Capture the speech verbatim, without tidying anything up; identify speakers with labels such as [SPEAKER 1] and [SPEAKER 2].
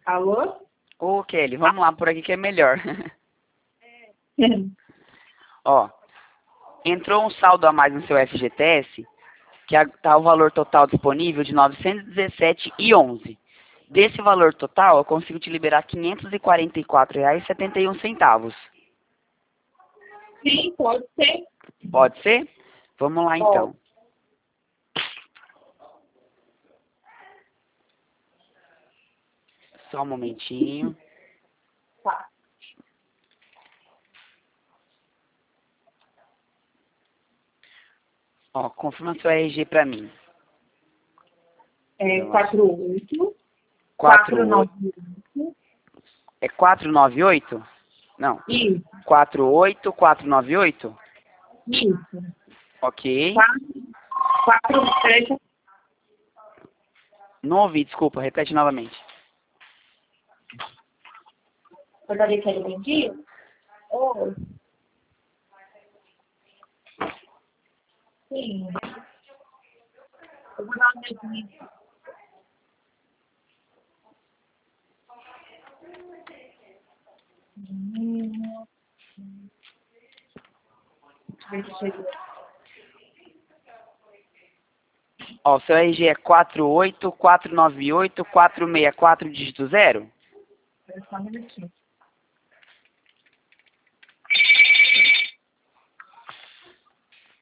[SPEAKER 1] Alô?
[SPEAKER 2] Ô, Kelly, vamos lá por aqui que é melhor. Ó, entrou um saldo a mais no seu F G T S, que está o valor total disponível de novecentos e dezessete reais e onze centavos. Desse valor total, eu consigo te liberar quinhentos e quarenta e quatro reais e setenta e um centavos.
[SPEAKER 1] Sim, pode ser.
[SPEAKER 2] Pode ser? Vamos lá, então. Só um momentinho.
[SPEAKER 1] Tá.
[SPEAKER 2] Ó, confirma seu R G pra mim.
[SPEAKER 1] É quatro oito.
[SPEAKER 2] quatro
[SPEAKER 1] nove
[SPEAKER 2] oito.
[SPEAKER 1] oito.
[SPEAKER 2] É quatro nove oito? Não.
[SPEAKER 1] Isso.
[SPEAKER 2] quatro oito, quatro nove oito?
[SPEAKER 1] Isso.
[SPEAKER 2] Ok.
[SPEAKER 1] quatro três.
[SPEAKER 2] Não ouvi, desculpa, repete novamente.
[SPEAKER 1] Gostaria que ele entendi? Oh. Sim. Eu vou dar um dedinho. Hum. Deixa eu ver se chegou.
[SPEAKER 2] Ó, seu R G é quatro oito, quatro nove oito, quatro seis quatro, dígito zero?
[SPEAKER 1] Espera só um minutinho.